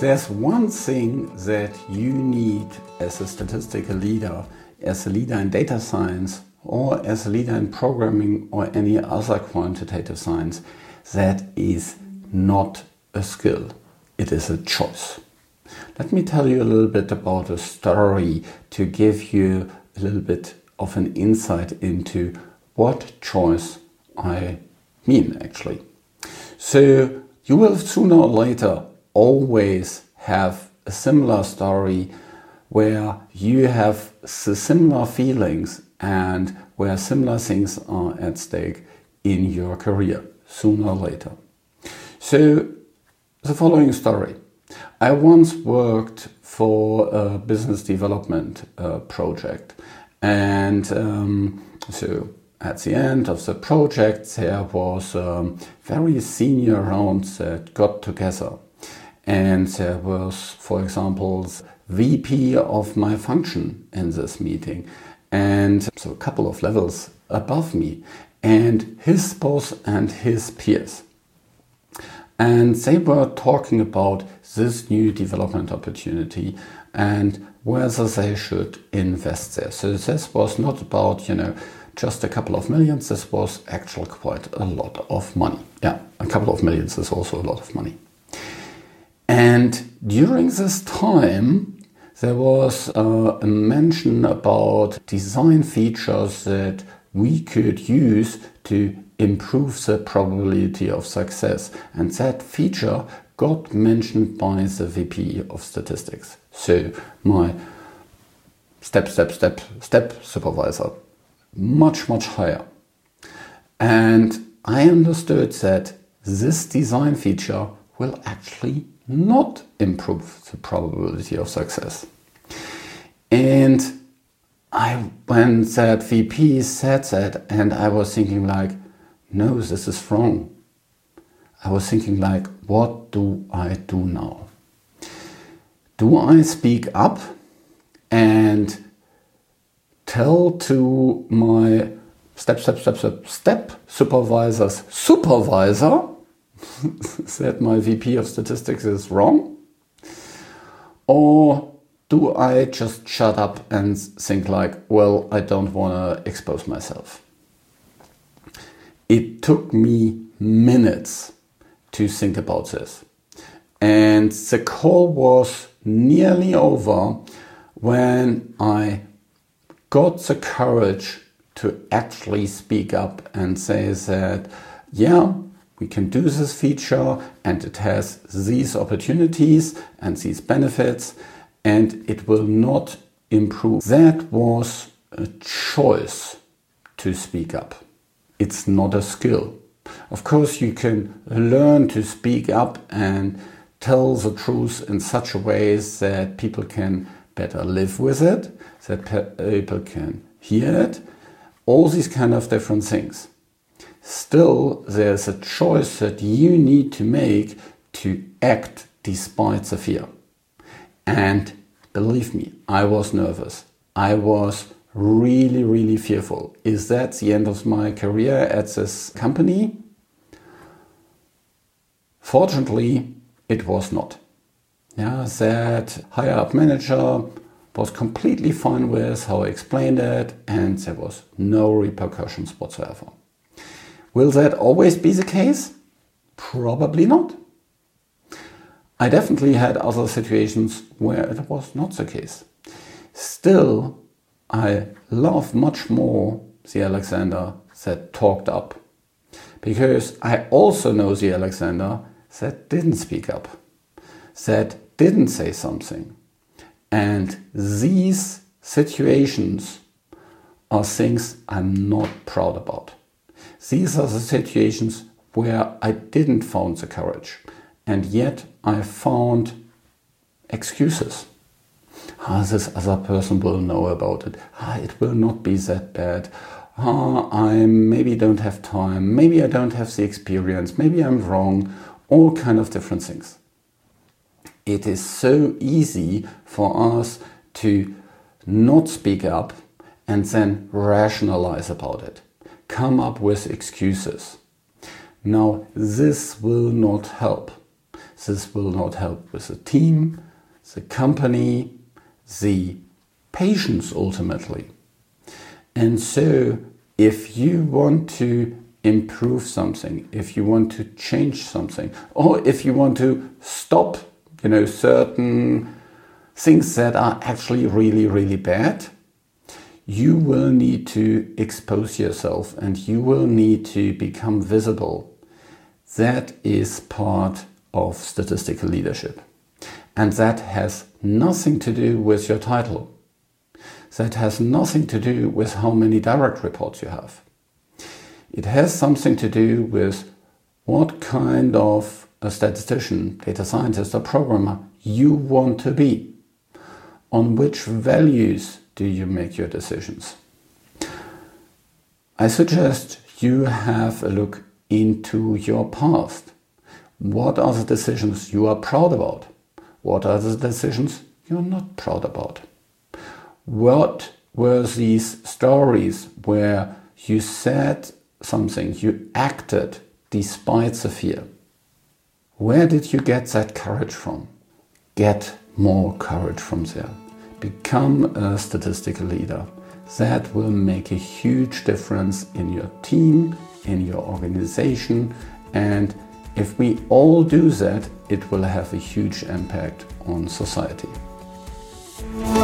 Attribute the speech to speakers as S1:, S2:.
S1: There's one thing that you need as a statistical leader, as a leader in data science, or as a leader in programming or any other quantitative science, that is not a skill. It is a choice. Let me tell you a little bit about a story to give you a little bit of an insight into what choice I mean actually. So you will sooner or later always have a similar story where you have similar feelings and where similar things are at stake in your career sooner or later. So the following story. I once worked for a business development project, and so at the end of the project there was very senior rounds that got together, and there was, for example, VP of my function in this meeting, and so a couple of levels above me, and his boss and his peers. And they were talking about this new development opportunity and whether they should invest there. So this was not about, just a couple of millions. This was actually quite a lot of money. Yeah, a couple of millions is also a lot of money. And during this time, there was a mention about design features that we could use to improve the probability of success. And that feature got mentioned by the VP of statistics. So my step supervisor, much higher. And I understood that this design feature will actually not improve the probability of success. And when that VP said that, and I was thinking like, no, this is wrong. I was thinking like, what do I do now? Do I speak up and tell to my step supervisor's supervisor that my VP of statistics is wrong? Or do I just shut up and think like, well, I don't want to expose myself? It took me minutes to think about this. And the call was nearly over when I got the courage to actually speak up and say that, yeah, we can do this feature and it has these opportunities and these benefits, and it will not improve. That was a choice to speak up. It's not a skill. Of course, you can learn to speak up and tell the truth in such a way that people can better live with it, that people can hear it, all these kind of different things. Still, there's a choice that you need to make to act despite the fear. And believe me, I was nervous. I was really fearful. Is that the end of my career at this company? Fortunately, it was not. Yeah, that higher up manager was completely fine with how I explained it, and there was no repercussions whatsoever. Will that always be the case? Probably not. I definitely had other situations where it was not the case. Still, I love much more the Alexander that talked up, because I also know the Alexander that didn't speak up, that didn't say something. And these situations are things I'm not proud about. These are the situations where I didn't find the courage, and yet I found excuses. This other person will know about it. It will not be that bad. I maybe don't have time. Maybe I don't have the experience. Maybe I'm wrong. All kind of different things. It is so easy for us to not speak up and then rationalize about it. Come up with excuses. Now, this will not help. This will not help with the team, the company, the patients ultimately. And so if you want to improve something, if you want to change something, or if you want to stop, certain things that are actually really, really bad, you will need to expose yourself and you will need to become visible. That is part of statistical leadership. And that has nothing to do with your title. That has nothing to do with how many direct reports you have. It has something to do with what kind of a statistician, data scientist or programmer you want to be. On which values do you make your decisions? I suggest you have a look into your past. What are the decisions you are proud about? What are the decisions you're not proud about? What were these stories where you said something, you acted despite the fear? Where did you get that courage from? Get more courage from there. Become a statistical leader. That will make a huge difference in your team, in your organization, and if we all do that, it will have a huge impact on society.